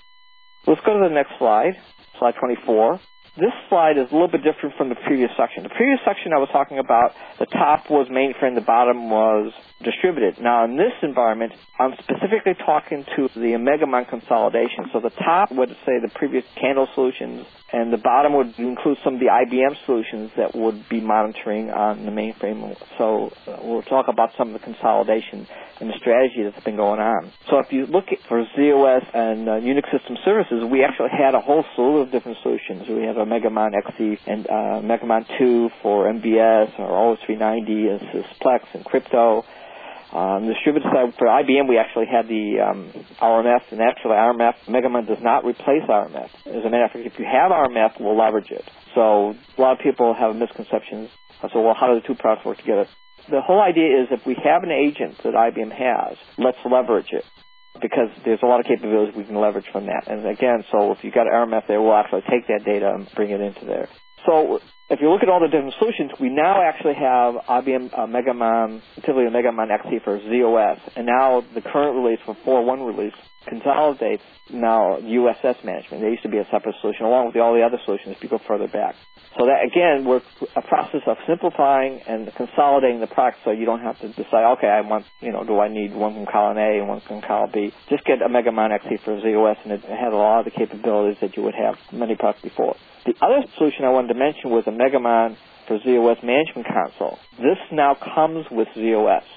Let's go to the next slide, slide twenty-four. This slide is a little bit different from the previous section. The previous section I was talking about, the top was mainframe, the bottom was distributed. Now, in this environment, I'm specifically talking to the Megamon consolidation. So the top would say the previous Candle solutions, and the bottom would include some of the I B M solutions that would be monitoring on the mainframe. So uh, we'll talk about some of the consolidation and the strategy that's been going on. So if you look at for Z O S and uh, Unix System Services, we actually had a whole slew of different solutions. We have a Megamon X E and uh, Megamon two for M B S or O S three ninety and Sysplex and Crypto. On the distributed side, for I B M, we actually had the um, R M F, and actually R M F, Megamon does not replace R M F. As a matter of fact, if you have R M F, we'll leverage it. So a lot of people have misconceptions. So, well, how do the two products work together? The whole idea is if we have an agent that I B M has, let's leverage it, because there's a lot of capabilities we can leverage from that. And again, so if you've got R M F there, we'll actually take that data and bring it into there. So if you look at all the different solutions, we now actually have I B M uh, Megamon, Tivoli and Megamon X E for Z O S, and now the current release for four point one release consolidates now U S S management. There used to be a separate solution along with all the other solutions if you go further back. So that, again, we're a process of simplifying and consolidating the product so you don't have to decide, okay, I want, you know, do I need one from column A and one from column B? Just get a Megamon X E for Z O S, and it has a lot of the capabilities that you would have many products before. The other solution I wanted to mention was a Megamon for Z O S Management Console. This now comes with Z O S.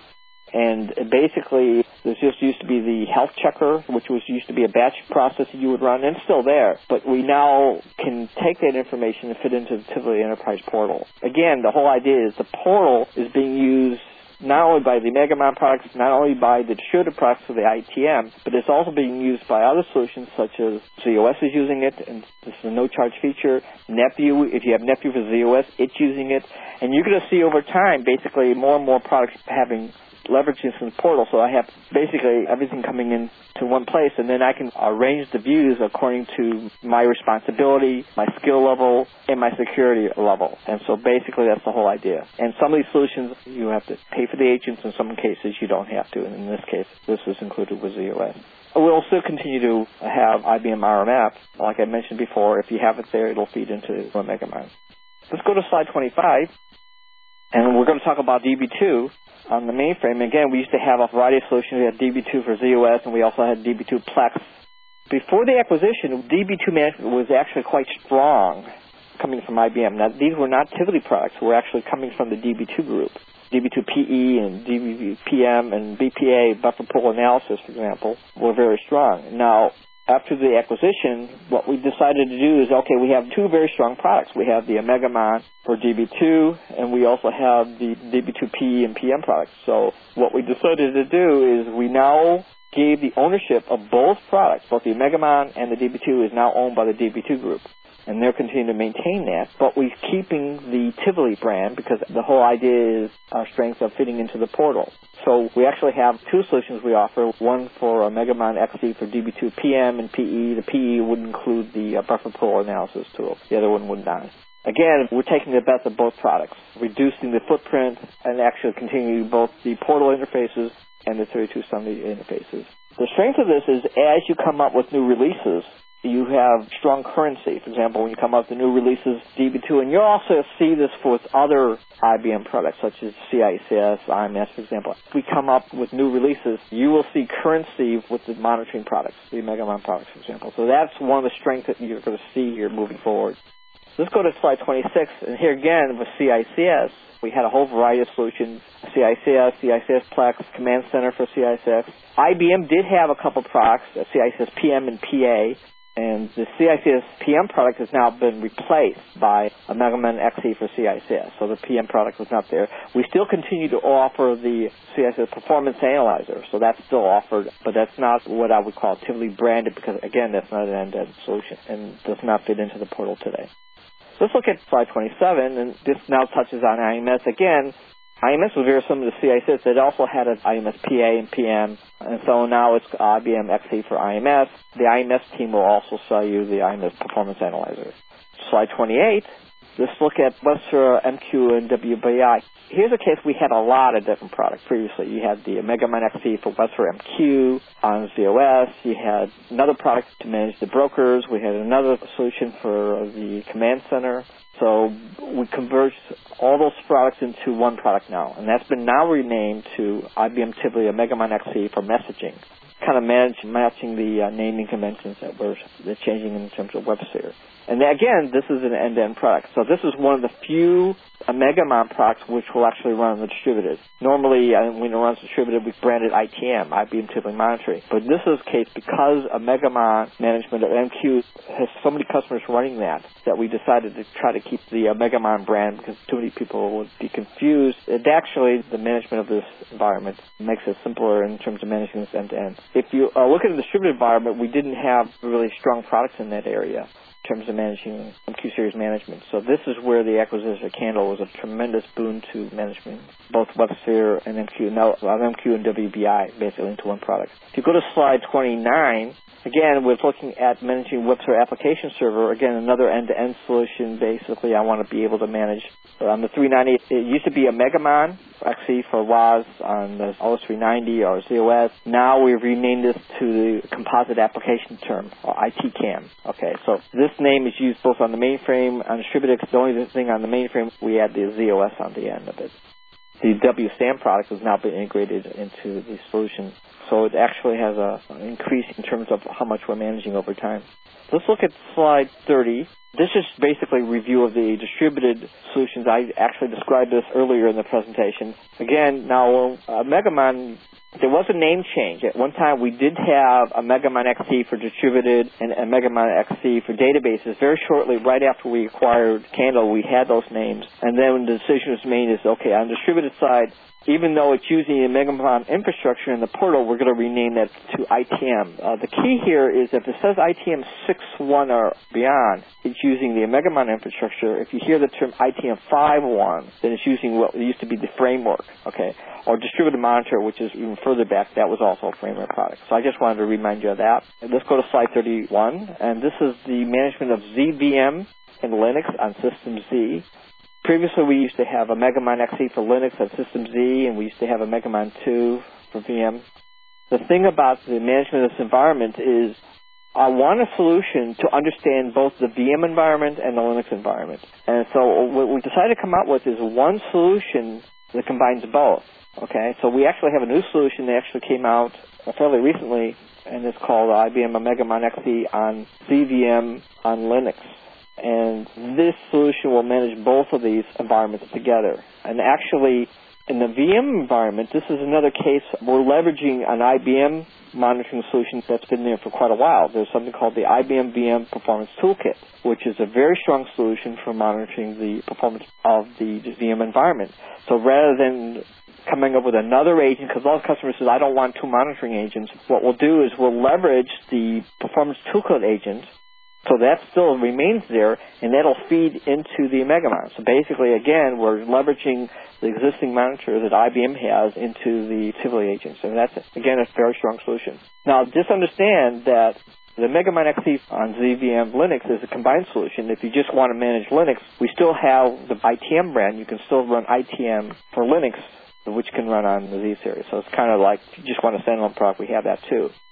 And basically, this just used to be the health checker, which was used to be a batch process that you would run, and it's still there. But we now can take that information and fit into the Tivoli Enterprise portal. Again, the whole idea is the portal is being used not only by the Megamon products, not only by the distributed products for the I T M, but it's also being used by other solutions such as Z O S is using it, and this is a no-charge feature. NetView, if you have NetView for Z O S, it's using it. And you're going to see over time, basically, more and more products having leveraging from the portal, so I have basically everything coming in to one place, and then I can arrange the views according to my responsibility, my skill level, and my security level. And so basically that's the whole idea. And some of these solutions, you have to pay for the agents. In some cases, you don't have to. And in this case, this is included with Z O S. We'll still continue to have I B M R M F. Like I mentioned before, if you have it there, it'll feed into Megamon. Let's go to slide twenty-five, and we're going to talk about D B two. On the mainframe, again, we used to have a variety of solutions. We had D B two for Z O S, and we also had D B two Plex. Before the acquisition, D B two management was actually quite strong coming from I B M. Now, these were not Tivoli products. They were actually coming from the D B two group. D B two P E and D B two P M and B P A, buffer pool analysis, for example, were very strong. Now, after the acquisition, what we decided to do is, okay, we have two very strong products. We have the Megamon for D B two, and we also have the D B two P E and P M products. So what we decided to do is we now gave the ownership of both products, both the Megamon and the D B two is now owned by the D B two group. And they're continuing to maintain that, but we're keeping the Tivoli brand because the whole idea is our strength of fitting into the portal. So we actually have two solutions we offer, one for a Megamon X E for D B two P M and P E. The P E would include the uh, buffer pool analysis tool. The other one would not. Again, we're taking the best of both products, reducing the footprint and actually continuing both the portal interfaces and the thirty-two seventy interfaces. The strength of this is as you come up with new releases, you have strong currency. For example, when you come up with the new releases, D B two, and you'll also see this with other I B M products, such as C I C S, I M S, for example. If we come up with new releases, you will see currency with the monitoring products, the Megamon products, for example. So that's one of the strengths that you're going to see here moving forward. Let's go to slide twenty-six, and here again with C I C S, we had a whole variety of solutions, C I C S, C I C S Plex, Command Center for C I C S. I B M did have a couple products, C I C S P M and P A, and the C I C S P M product has now been replaced by a Megamon X E for C I C S, so the P M product was not there. We still continue to offer the C I C S Performance Analyzer, so that's still offered, but that's not what I would call Tivoli branded because, again, that's not an end-to-end solution and does not fit into the portal today. Let's look at slide twenty-seven, and this now touches on I M S. Again, I M S was very similar to C I C S. It also had an I M S P A and P M, and so now it's I B M X E for I M S. The I M S team will also sell you the I M S Performance Analyzer. Slide twenty-eight, let's look at WebSphere M Q and W B I. Here's a case we had a lot of different products previously. You had the Megamon X E for WebSphere M Q on Z O S. You had another product to manage the brokers. We had another solution for the Command Center. So we converged all those products into one product now, and that's been now renamed to I B M Tivoli Megamon X E for messaging, kind of manage, matching the uh, naming conventions that we're changing in terms of WebSphere. And again, this is an end-to-end product. So this is one of the few uh, Megamon products which will actually run on the distributed. Normally, uh, when it runs distributed, we branded I T M, I B M Tivoli Monitoring. But this is the case because of Megamon management of M Q has so many customers running that, that we decided to try to keep the uh, Megamon brand because too many people would be confused. And actually, the management of this environment makes it simpler in terms of managing this end-to-end. If you uh, look at the distributed environment, we didn't have really strong products in that area in terms of managing M Q series management. So this is where the acquisition of Candle was a tremendous boon to management, both WebSphere and M Q, now M Q and W B I basically into one product. If you go to slide twenty-nine, again, we're looking at managing WebSphere Application Server. Again, another end-to-end solution. Basically, I want to be able to manage on the three ninety. It used to be a Megamon X E for W A S on the O S three ninety or Z O S. Now we've renamed this to the Composite Application Term, or I T C A M. Okay, so this name is used both on the mainframe, on distributed. The only thing on the mainframe, we add the Z O S on the end of it. The W S A M product has now been integrated into the solution. So it actually has a, an increase in terms of how much we're managing over time. Let's look at slide thirty. This is basically a review of the distributed solutions. I actually described this earlier in the presentation. Again, now, uh, Megamon, there was a name change. At one time, we did have a Megamon X E for distributed and a Megamon X E for databases. Very shortly, right after we acquired Candle, we had those names. And then when the decision was made is, okay, on the distributed side, even though it's using the Megamon infrastructure in the portal, we're going to rename that to I T M. Uh, the key here is if it says I T M six point one or beyond, it's using the Megamon infrastructure. If you hear the term I T M five point one, then it's using what used to be the framework, okay? Or Distributed Monitor, which is even further back, that was also a framework product. So I just wanted to remind you of that. And let's go to slide thirty-one, and this is the management of Z V M and Linux on System Z. Previously, we used to have a Megamon X E for Linux on System Z, and we used to have a Megamon two for V M. The thing about the management of this environment is I want a solution to understand both the V M environment and the Linux environment. And so what we decided to come out with is one solution that combines both. Okay, so we actually have a new solution that actually came out fairly recently, and it's called I B M Megamon X E on Z V M on Linux. And this solution will manage both of these environments together. And actually, in the V M environment, this is another case we're leveraging an I B M monitoring solution that's been there for quite a while. There's something called the I B M V M Performance Toolkit, which is a very strong solution for monitoring the performance of the V M environment. So rather than coming up with another agent, because a lot of customers say, I don't want two monitoring agents, what we'll do is we'll leverage the Performance Toolkit agent. So that still remains there, and that'll feed into the Megamon. So basically, again, we're leveraging the existing monitor that I B M has into the Tivoli agents. And that's, again, a very strong solution. Now, just understand that the Megamon X E on Z V M Linux is a combined solution. If you just want to manage Linux, we still have the I T M brand. You can still run I T M for Linux, which can run on the Z series. So it's kind of like, if you just want a standalone product, we have that too.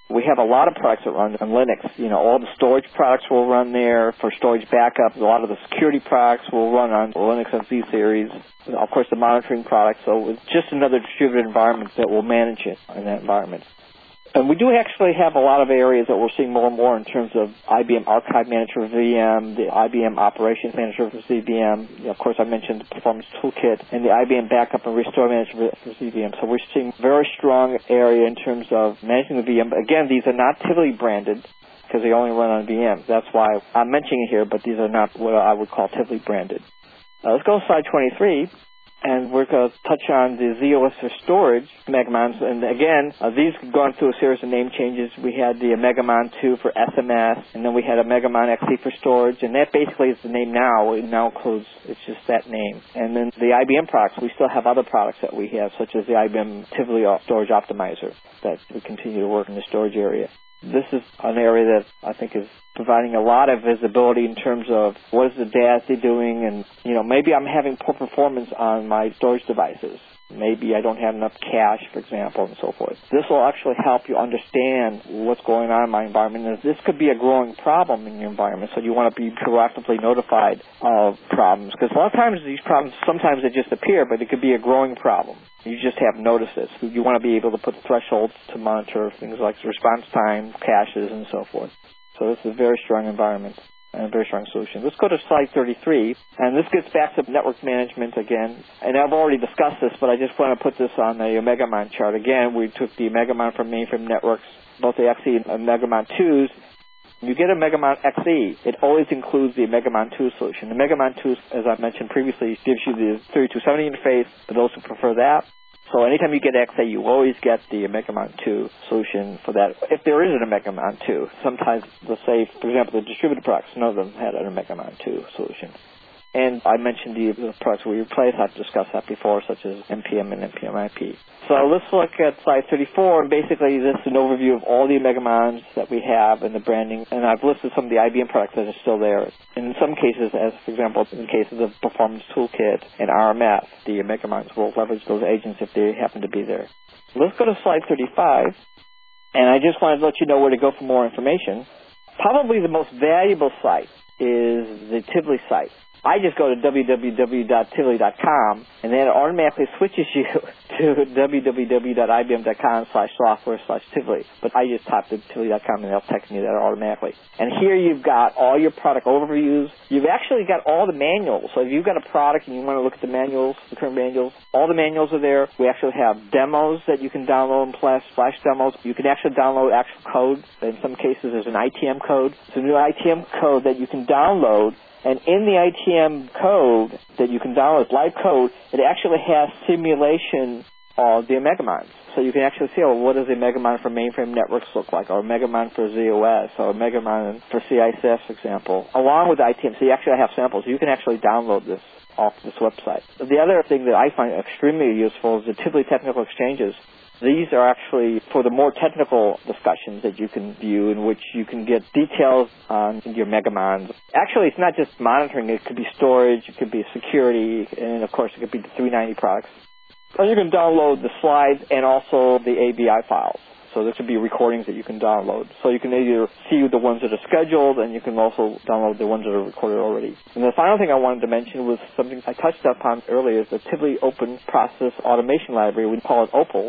We have a lot of products that run on Linux. You know, all the storage products will run there for storage backup. A lot of the security products will run on Linux and Z series. Of course, the monitoring products. So it's just another distributed environment that will manage it in that environment. And we do actually have a lot of areas that we're seeing more and more in terms of I B M Archive Manager for V M, the I B M Operations Manager for Z V M. You know, of course, I mentioned the Performance Toolkit, and the I B M Backup and Restore Manager for Z V M. So we're seeing a very strong area in terms of managing the V M. But again, these are not Tivoli branded because they only run on V Ms. That's why I'm mentioning it here, but these are not what I would call Tivoli branded. Uh, let's go to slide twenty-three. And we're going to touch on the Z O S for storage, Megamons. And again, uh, these have gone through a series of name changes. We had the Megamon two for S M S, and then we had a Megamon X E for storage. And that basically is the name now. It now includes, it's just that name. And then the I B M products, we still have other products that we have, such as the I B M Tivoli Storage Optimizer that we continue to work in the storage area. This is an area that I think is providing a lot of visibility in terms of what is the D A S D doing, and, you know, maybe I'm having poor performance on my storage devices. Maybe I don't have enough cache, for example, and so forth. This will actually help you understand what's going on in my environment. And this could be a growing problem in your environment, so you want to be proactively notified of problems. Because a lot of times these problems, sometimes they just appear, but it could be a growing problem. You just haven't noticed it. So you want to be able to put thresholds to monitor things like response time, caches, and so forth. So this is a very strong environment and a very strong solution. Let's go to slide thirty-three, and this gets back to network management again. And I've already discussed this, but I just want to put this on the Megamon chart. Again, we took the Megamon from mainframe networks, both the X E and Megamon twos. You get a Megamon X E, it always includes the Megamon two solution. The Megamon two, as I mentioned previously, gives you the thirty-two seventy interface for those who prefer that. So anytime you get X A, you always get the Megamon two solution for that. If there isn't a Megamon two, sometimes, let's say, for example, the distributed products, none of them had a Megamon two solution. And I mentioned the, the products we replaced. I've discussed that before, such as N P M and N P M I P. So let's look at slide thirty-four, and basically this is an overview of all the Megamons that we have and the branding. And I've listed some of the I B M products that are still there. And in some cases, as for example, in the case of the Performance Toolkit and R M F, the Megamons will leverage those agents if they happen to be there. Let's go to slide thirty-five. And I just wanted to let you know where to go for more information. Probably the most valuable site is the Tivoli site. I just go to w w w dot tivoli dot com, and then it automatically switches you to w w w dot i b m dot com slash software slash Tivoli. But I just typed in tivoli dot com, and they'll text me that automatically. And here you've got all your product overviews. You've actually got all the manuals. So if you've got a product and you want to look at the manuals, the current manuals, all the manuals are there. We actually have demos that you can download and flash, flash demos. You can actually download actual code. In some cases, there's an I T M code. It's a new I T M code that you can download. And in the I T M code that you can download, live code, it actually has simulation of the Megamons. So you can actually see, oh, what does a Megamon for mainframe networks look like, or a Megamon for Z O S, or a Megamon for C I S S, for example, along with I T M. So you actually have samples. You can actually download this off this website. The other thing that I find extremely useful is the Tivoli Technical Exchanges. These are actually for the more technical discussions that you can view, in which you can get details on your Megamons. Actually, it's not just monitoring. It could be storage, it could be security, and, of course, it could be the three ninety products. And you can download the slides and also the A B I files. So there could be recordings that you can download. So you can either see the ones that are scheduled, and you can also download the ones that are recorded already. And the final thing I wanted to mention was something I touched upon earlier, is the Tivoli Open Process Automation Library. We call it OPAL.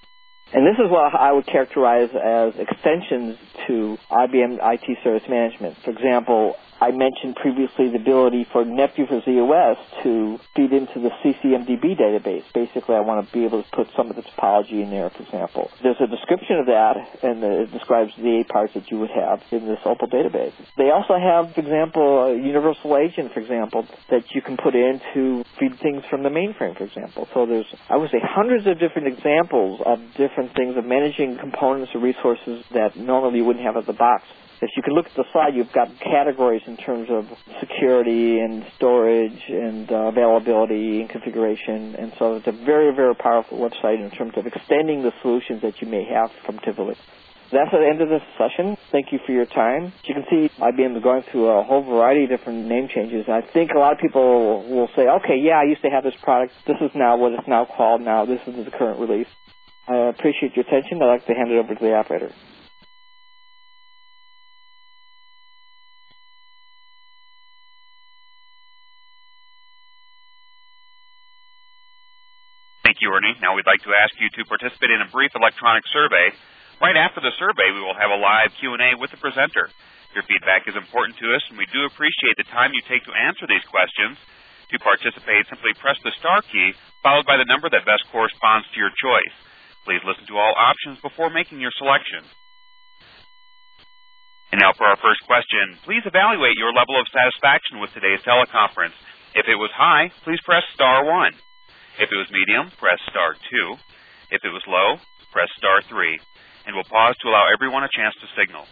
And this is what I would characterize as extensions to I B M I T Service Management. For example, I mentioned previously the ability for NetView for Z O S to feed into the C C M D B database. Basically, I want to be able to put some of the topology in there, for example. There's a description of that, and it describes the eight parts that you would have in this OPAL database. They also have, for example, a universal agent, for example, that you can put in to feed things from the mainframe, for example. So there's, I would say, hundreds of different examples of different things of managing components or resources that normally you wouldn't have at the box. If you can look at the slide, you've got categories in terms of security and storage and uh, availability and configuration. And so it's a very, very powerful website in terms of extending the solutions that you may have from Tivoli. That's the end of this session. Thank you for your time. As you can see, I B M is going through a whole variety of different name changes. I think a lot of people will say, okay, yeah, I used to have this product. This is now what it's now called now. This is the current release. I appreciate your attention. I'd like to hand it over to the operator. you, Ernie. Now we'd like to ask you to participate in a brief electronic survey. Right after the survey, we will have a live Q and A with the presenter. Your feedback is important to us, and we do appreciate the time you take to answer these questions. To participate, simply press the star key, followed by the number that best corresponds to your choice. Please listen to all options before making your selection. And now for our first question, please evaluate your level of satisfaction with today's teleconference. If it was high, please press star one. If it was medium, press star two. If it was low, press star three. And we'll pause to allow everyone a chance to signal.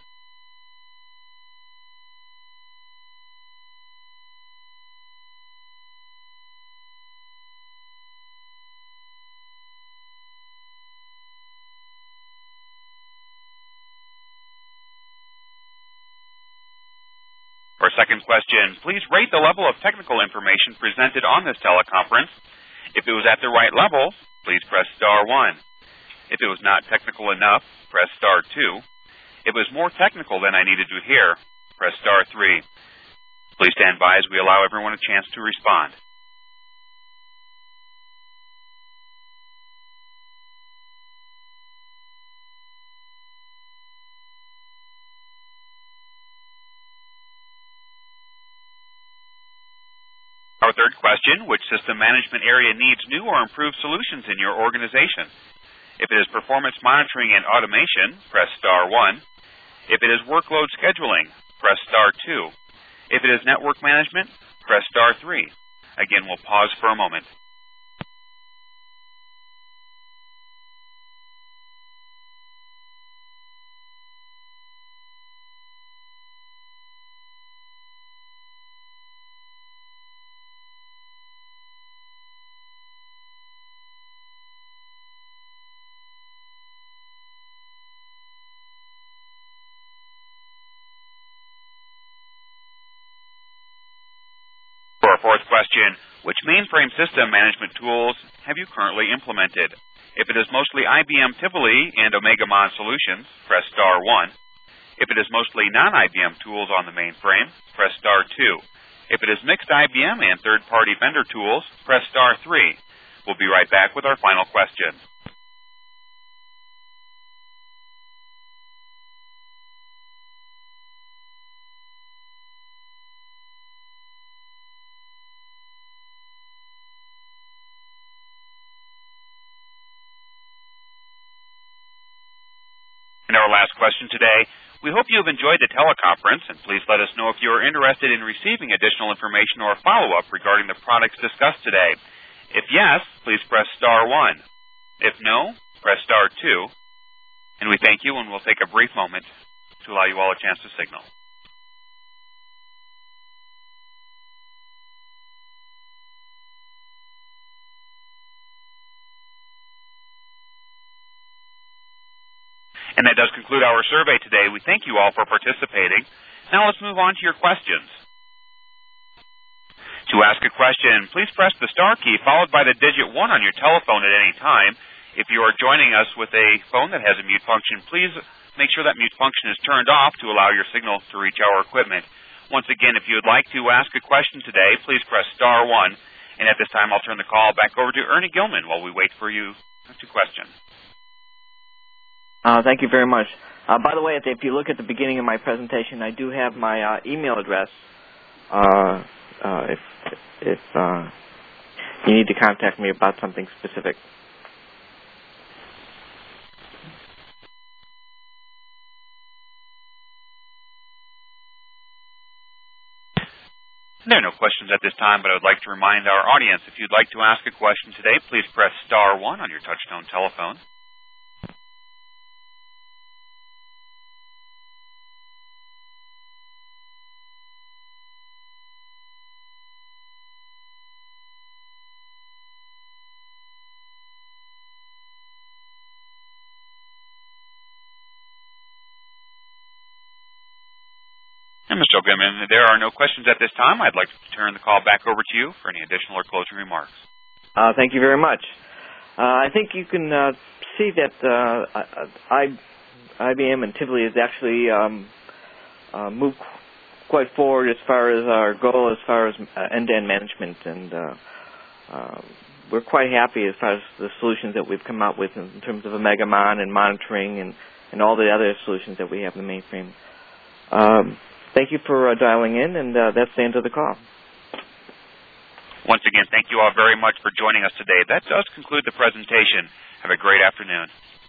For our second question, please rate the level of technical information presented on this teleconference. If it was at the right level, please press star one. If it was not technical enough, press star two. If it was more technical than I needed to hear, press star three. Please stand by as we allow everyone a chance to respond. Our third question, which system management area needs new or improved solutions in your organization? If it is performance monitoring and automation, press star one. If it is workload scheduling, press star two. If it is network management, press star three. Again, we'll pause for a moment. For our fourth question, which mainframe system management tools have you currently implemented? If it is mostly I B M Tivoli and OmegaMon solutions, press star one. If it is mostly non-I B M tools on the mainframe, press star two. If it is mixed I B M and third-party vendor tools, press star three. We'll be right back with our final question. And our last question today, we hope you have enjoyed the teleconference, and please let us know if you are interested in receiving additional information or follow-up regarding the products discussed today. If yes, please press star one. If no, press star two. And we thank you, and we'll take a brief moment to allow you all a chance to signal. And that does conclude our survey today. We thank you all for participating. Now let's move on to your questions. To ask a question, please press the star key followed by the digit one on your telephone at any time. If you are joining us with a phone that has a mute function, please make sure that mute function is turned off to allow your signal to reach our equipment. Once again, if you would like to ask a question today, please press star one. And at this time, I'll turn the call back over to Ernie Gilman while we wait for you to question. Uh, thank you very much. Uh, by the way, if you look at the beginning of my presentation, I do have my uh, email address. Uh, uh, if if uh, you need to contact me about something specific. There are no questions at this time, but I would like to remind our audience, if you'd like to ask a question today, please press star one on your touchtone telephone. And Mister Gilman, there are no questions at this time. I'd like to turn the call back over to you for any additional or closing remarks. Uh, thank you very much. Uh, I think you can uh, see that uh, I, I B M and Tivoli has actually um, uh, moved quite forward as far as our goal, as far as uh, end-to-end management, and uh, uh, we're quite happy as far as the solutions that we've come out with in terms of OmegaMon and monitoring and, and all the other solutions that we have in the mainframe. Um, thank you for uh, dialing in, and uh, that's the end of the call. Once again, thank you all very much for joining us today. That does conclude the presentation. Have a great afternoon.